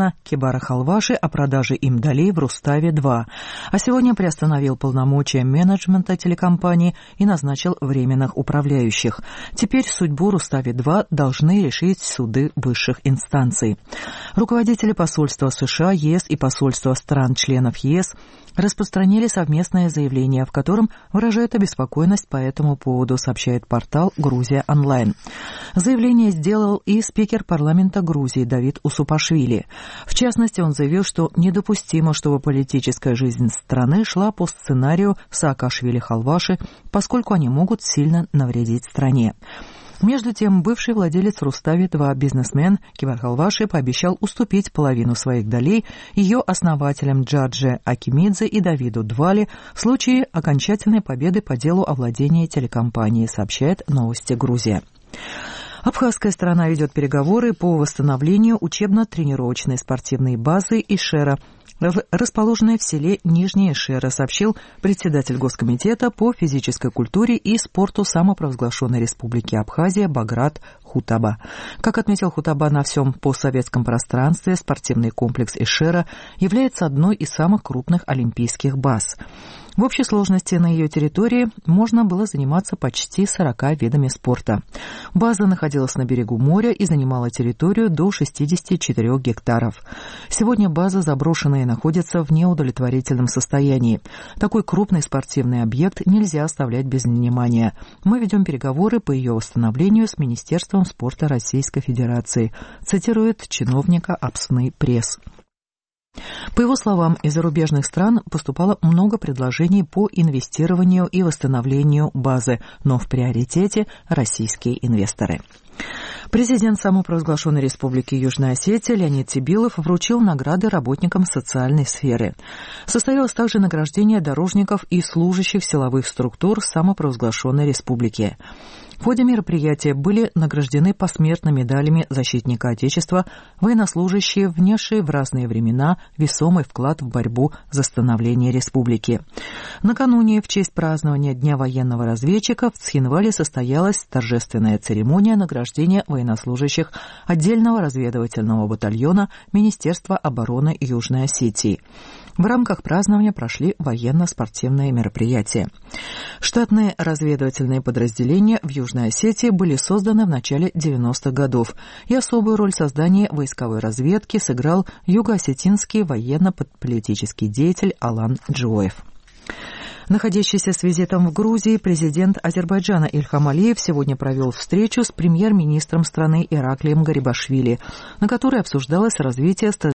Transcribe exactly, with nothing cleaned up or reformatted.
Азербайджана Кебара Халваши о продаже им долей в Руставе-два, а сегодня приостановил полномочия менеджмента телекомпании и назначил временных управляющих. Теперь судьбу Руставе-два должны решить суды высших инстанций. Руководители посольства США, ЕС и посольства стран-членов ЕС распространили совместное заявление, в котором выражают обеспокоенность по этому поводу, сообщает портал «Грузия онлайн». Заявление сделал и спикер парламента Грузии Давид Усупашвили. В частности, он заявил, что недопустимо, чтобы политическая жизнь страны шла по сценарию Саакашвили-Халваши, поскольку они могут сильно навредить стране. Между тем, бывший владелец Руставе-два бизнесмен Кебар Халваши пообещал уступить половину своих долей ее основателям Джадже Акимидзе и Давиду Двали в случае окончательной победы по делу о владении телекомпанией, сообщает «Новости Грузия». Абхазская сторона ведет переговоры по восстановлению учебно-тренировочной спортивной базы Ишера, расположенной в селе Нижняя Шера, сообщил председатель Госкомитета по физической культуре и спорту самопровозглашенной Республики Абхазия Баграт Хутаба. Как отметил Хутаба, на всем постсоветском пространстве спортивный комплекс Ишера является одной из самых крупных олимпийских баз. В общей сложности на ее территории можно было заниматься почти сорока видами спорта. База находилась на берегу моря и занимала территорию до шестидесяти четырёх гектаров. Сегодня база заброшена и находится в неудовлетворительном состоянии. Такой крупный спортивный объект нельзя оставлять без внимания. Мы ведем переговоры по ее восстановлению с Министерством спорта Российской Федерации, цитирует чиновника Апсны пресс. По его словам, из зарубежных стран поступало много предложений по инвестированию и восстановлению базы, но в приоритете российские инвесторы. Президент самопровозглашенной Республики Южная Осетия Леонид Тибилов вручил награды работникам социальной сферы. Состоялось также награждение дорожников и служащих силовых структур самопровозглашенной республики. В ходе мероприятия были награждены посмертно медалями Защитника Отечества военнослужащие, внесшие в разные времена весомый вклад в борьбу за становление республики. Накануне, в честь празднования Дня военного разведчика, в Цхинвале состоялась торжественная церемония награждения военнослужащих отдельного разведывательного батальона Министерства обороны Южной Осетии. В рамках празднования прошли военно-спортивные мероприятия. Штатные разведывательные подразделения в Южной Осетии были созданы в начале девяностых годов, и особую роль в создании войсковой разведки сыграл юго-осетинский военно-политический деятель Алан Джоев. Находящийся с визитом в Грузии президент Азербайджана Ильхам Алиев сегодня провел встречу с премьер-министром страны Ираклием Гарибашвили, на которой обсуждалось развитие стратегии